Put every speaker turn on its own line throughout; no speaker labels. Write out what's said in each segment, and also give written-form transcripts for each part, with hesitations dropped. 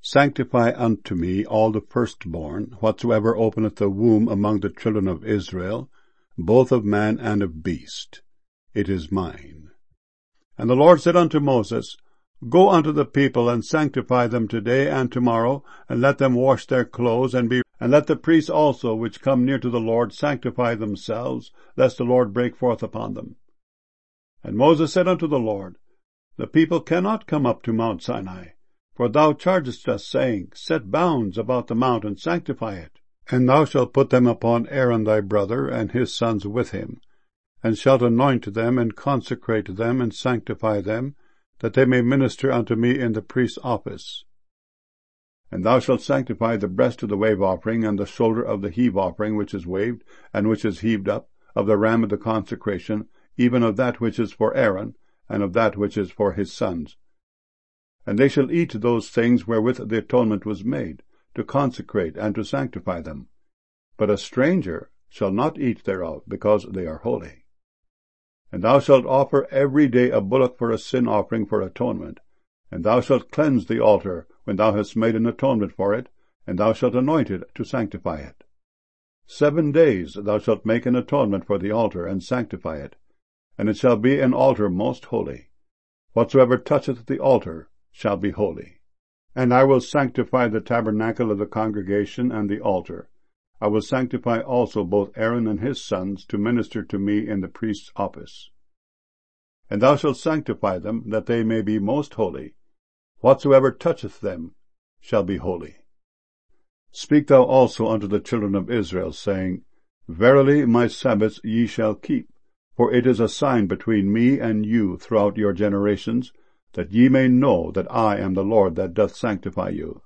Sanctify unto me all the firstborn, whatsoever openeth the womb among the children of Israel, both of man and of beast. It is mine. And the Lord said unto Moses, Go unto the people, and sanctify them today and tomorrow, and let them wash their clothes, and let the priests also, which come near to the Lord, sanctify themselves, lest the Lord break forth upon them. And Moses said unto the Lord, The people cannot come up to Mount Sinai, for thou chargest us, saying, Set bounds about the mount, and sanctify it. And thou shalt put them upon Aaron thy brother, and his sons with him, and shalt anoint them, and consecrate them, and sanctify them, that they may minister unto me in the priest's office. And thou shalt sanctify the breast of the wave offering, and the shoulder of the heave offering, which is waved, and which is heaved up, of the ram of the consecration, even of that which is for Aaron, and of that which is for his sons. And they shall eat those things wherewith the atonement was made, to consecrate and to sanctify them. But a stranger shall not eat thereof, because they are holy. And thou shalt offer every day a bullock for a sin offering for atonement. And thou shalt cleanse the altar when thou hast made an atonement for it, and thou shalt anoint it to sanctify it. 7 days thou shalt make an atonement for the altar, and sanctify it. And it shall be an altar most holy. Whatsoever toucheth the altar shall be holy. And I will sanctify the tabernacle of the congregation and the altar. I will sanctify also both Aaron and his sons to minister to me in the priest's office. And thou shalt sanctify them, that they may be most holy. Whatsoever toucheth them shall be holy. Speak thou also unto the children of Israel, saying, Verily my Sabbaths ye shall keep, for it is a sign between me and you throughout your generations, that ye may know that I am the Lord that doth sanctify you.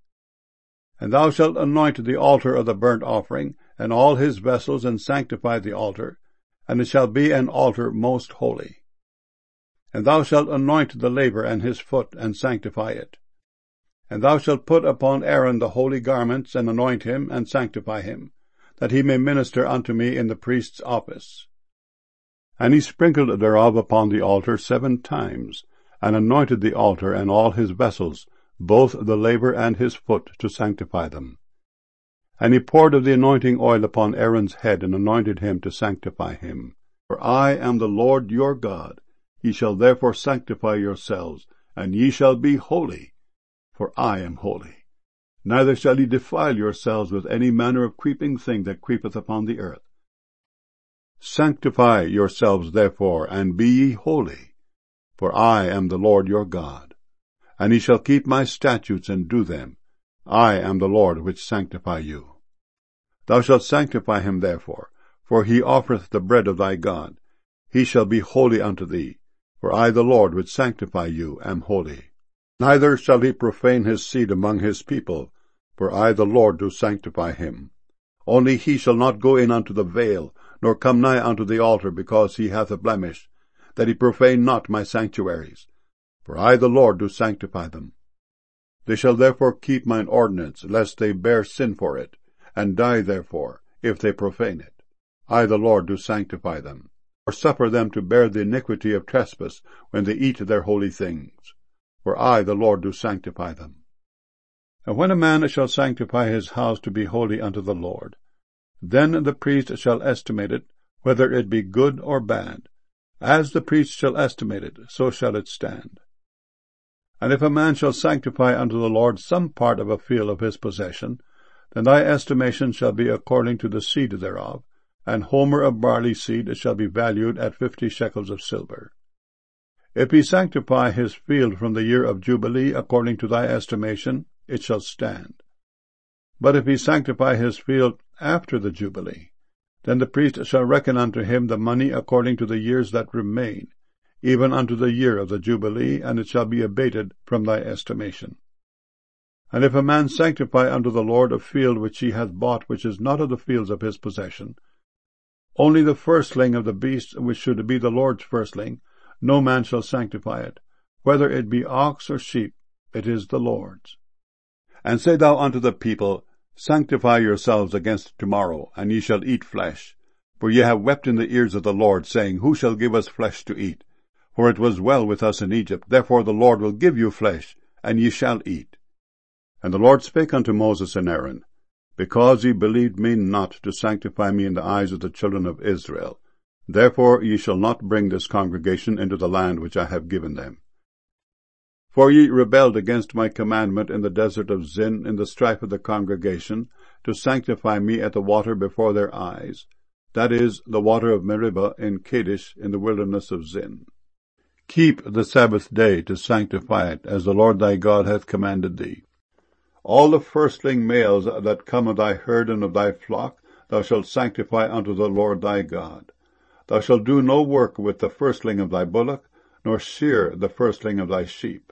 And thou shalt anoint the altar of the burnt offering, and all his vessels, and sanctify the altar, and it shall be an altar most holy. And thou shalt anoint the laver and his foot, and sanctify it. And thou shalt put upon Aaron the holy garments, and anoint him, and sanctify him, that he may minister unto me in the priest's office. And he sprinkled thereof upon the altar 7 times, and anointed the altar and all his vessels, both the laver and his foot, to sanctify them. And he poured of the anointing oil upon Aaron's head, and anointed him to sanctify him. For I am the Lord your God. Ye shall therefore sanctify yourselves, and ye shall be holy, for I am holy. Neither shall ye defile yourselves with any manner of creeping thing that creepeth upon the earth. Sanctify yourselves therefore, and be ye holy, for I am the Lord your God. And ye shall keep my statutes and do them. I am the Lord which sanctify you. Thou shalt sanctify him therefore, for he offereth the bread of thy God. He shall be holy unto thee, for I the Lord which sanctify you am holy. Neither shall he profane his seed among his people, for I the Lord do sanctify him. Only he shall not go in unto the veil, nor come nigh unto the altar, because he hath a blemish, that he profane not my sanctuaries. For I the Lord do sanctify them. They shall therefore keep mine ordinance, lest they bear sin for it, and die therefore, if they profane it. I the Lord do sanctify them, or suffer them to bear the iniquity of trespass, when they eat their holy things. For I the Lord do sanctify them. And when a man shall sanctify his house to be holy unto the Lord, then the priest shall estimate it, whether it be good or bad. As the priest shall estimate it, so shall it stand. And if a man shall sanctify unto the Lord some part of a field of his possession, then thy estimation shall be according to the seed thereof, and homer of barley seed shall be valued at 50 shekels of silver. If he sanctify his field from the year of Jubilee according to thy estimation, it shall stand. But if he sanctify his field after the Jubilee, then the priest shall reckon unto him the money according to the years that remain, even unto the year of the Jubilee, and it shall be abated from thy estimation. And if a man sanctify unto the Lord a field which he hath bought, which is not of the fields of his possession, only the firstling of the beasts, which should be the Lord's firstling, no man shall sanctify it, whether it be ox or sheep, it is the Lord's. And say thou unto the people, Sanctify yourselves against tomorrow, and ye shall eat flesh. For ye have wept in the ears of the Lord, saying, Who shall give us flesh to eat? For it was well with us in Egypt. Therefore the Lord will give you flesh, and ye shall eat. And the Lord spake unto Moses and Aaron, Because ye believed me not to sanctify me in the eyes of the children of Israel, therefore ye shall not bring this congregation into the land which I have given them. For ye rebelled against my commandment in the desert of Zin, in the strife of the congregation, to sanctify me at the water before their eyes, that is, the water of Meribah in Kadesh in the wilderness of Zin. Keep the Sabbath day to sanctify it, as the Lord thy God hath commanded thee. All the firstling males that come of thy herd and of thy flock thou shalt sanctify unto the Lord thy God. Thou shalt do no work with the firstling of thy bullock, nor shear the firstling of thy sheep.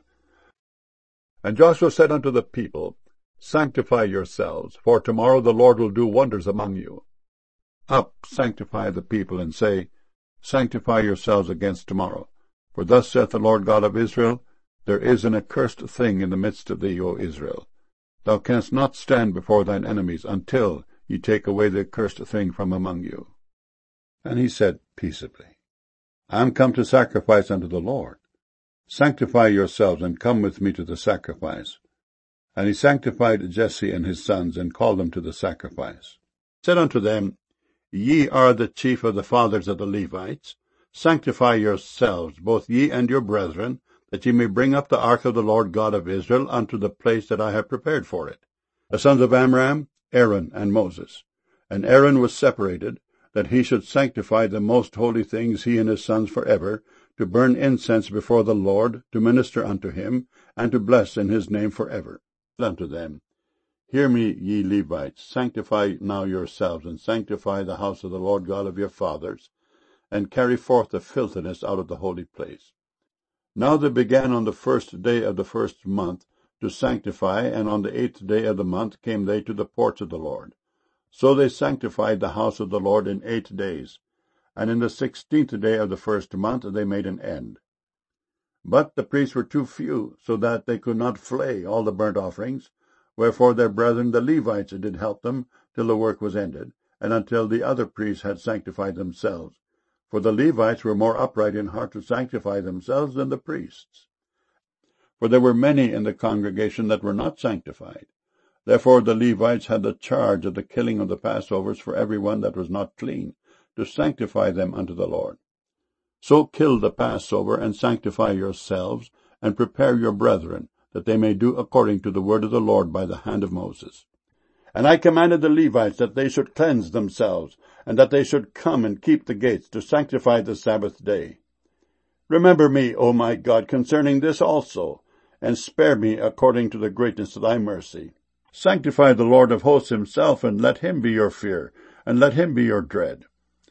And Joshua said unto the people, Sanctify yourselves, for tomorrow the Lord will do wonders among you. Up, sanctify the people, and say, Sanctify yourselves against tomorrow. For thus saith the Lord God of Israel, There is an accursed thing in the midst of thee, O Israel. Thou canst not stand before thine enemies until ye take away the accursed thing from among you. And he said peaceably, I am come to sacrifice unto the Lord. Sanctify yourselves, and come with me to the sacrifice. And he sanctified Jesse and his sons, and called them to the sacrifice. He said unto them, Ye are the chief of the fathers of the Levites. Sanctify yourselves, both ye and your brethren, that ye may bring up the ark of the Lord God of Israel unto the place that I have prepared for it. The sons of Amram, Aaron, and Moses. And Aaron was separated, that he should sanctify the most holy things, he and his sons forever, to burn incense before the Lord, to minister unto him, and to bless in his name forever. Unto them, Hear me, ye Levites, sanctify now yourselves, and sanctify the house of the Lord God of your fathers, and carry forth the filthiness out of the holy place. Now they began on the 1st day of the 1st month to sanctify, and on the 8th day of the month came they to the porch of the Lord. So they sanctified the house of the Lord in 8 days, and in the 16th day of the 1st month they made an end. But the priests were too few, so that they could not flay all the burnt offerings, wherefore their brethren the Levites did help them till the work was ended, and until the other priests had sanctified themselves. For the Levites were more upright in heart to sanctify themselves than the priests. For there were many in the congregation that were not sanctified. Therefore the Levites had the charge of the killing of the Passovers for every one that was not clean, to sanctify them unto the Lord. So kill the Passover, and sanctify yourselves, and prepare your brethren, that they may do according to the word of the Lord by the hand of Moses. And I commanded the Levites that they should cleanse themselves, and that they should come and keep the gates, to sanctify the Sabbath day. Remember me, O my God, concerning this also, and spare me according to the greatness of thy mercy. Sanctify the Lord of hosts himself, and let him be your fear, and let him be your dread.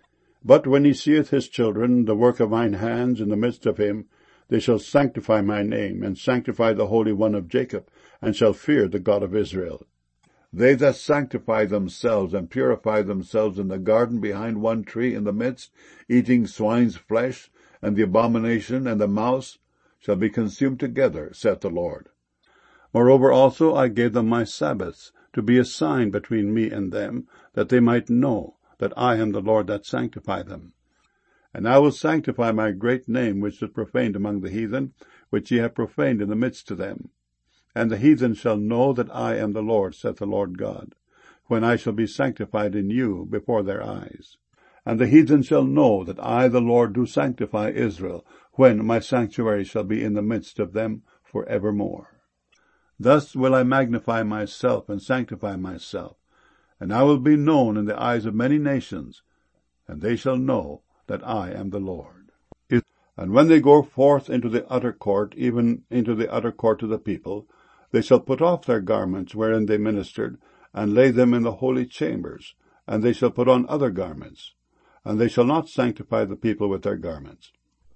But when he seeth his children, the work of mine hands, in the midst of him, they shall sanctify my name, and sanctify the Holy One of Jacob, and shall fear the God of Israel. They that sanctify themselves and purify themselves in the garden behind one tree in the midst, eating swine's flesh, and the abomination and the mouse, shall be consumed together, saith the Lord. Moreover also I gave them my Sabbaths, to be a sign between me and them, that they might know that I am the Lord that sanctify them. And I will sanctify my great name, which is profaned among the heathen, which ye have profaned in the midst of them. And the heathen shall know that I am the Lord, saith the Lord God, when I shall be sanctified in you before their eyes. And the heathen shall know that I, the Lord, do sanctify Israel, when my sanctuary shall be in the midst of them for evermore. Thus will I magnify myself and sanctify myself, and I will be known in the eyes of many nations, and they shall know that I am the Lord. And when they go forth into the utter court, even into the utter court of the people, they shall put off their garments wherein they ministered, and lay them in the holy chambers, and they shall put on other garments, and they shall not sanctify the people with their garments.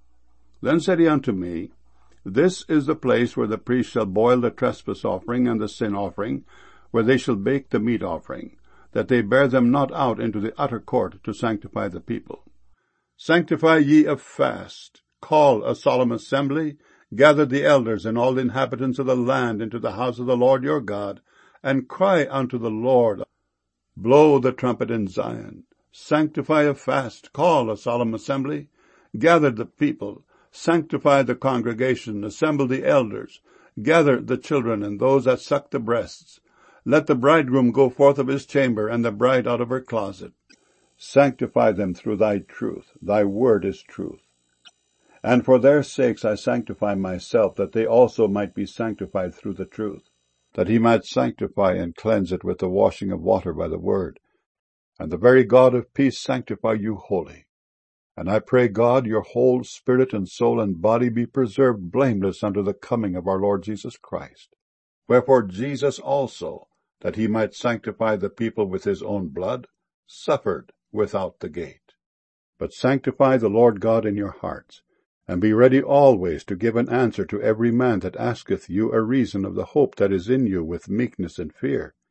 Then said he unto me, This is the place where the priest shall boil the trespass offering and the sin offering, where they shall bake the meat offering, that they bear them not out into the utter court to sanctify the people. Sanctify ye a fast, call a solemn assembly, gather the elders and all the inhabitants of the land into the house of the Lord your God, and cry unto the Lord. Blow the trumpet in Zion. Sanctify a fast, call a solemn assembly, gather the people, sanctify the congregation, assemble the elders, Gather the children and those that suck the breasts. Let the bridegroom go forth of his chamber, and the bride out of her closet. Sanctify them through thy truth. Thy word is truth. And for their sakes I sanctify myself, that they also might be sanctified through the truth, that he might sanctify and cleanse it with the washing of water by the word. And the very God of peace sanctify you wholly. And I pray God, your whole spirit and soul and body be preserved blameless unto the coming of our Lord Jesus Christ. Wherefore Jesus also, that he might sanctify the people with his own blood, suffered without the gate. But sanctify the Lord God in your hearts, and be ready always to give an answer to every man that asketh you a reason of the hope that is in you with meekness and fear,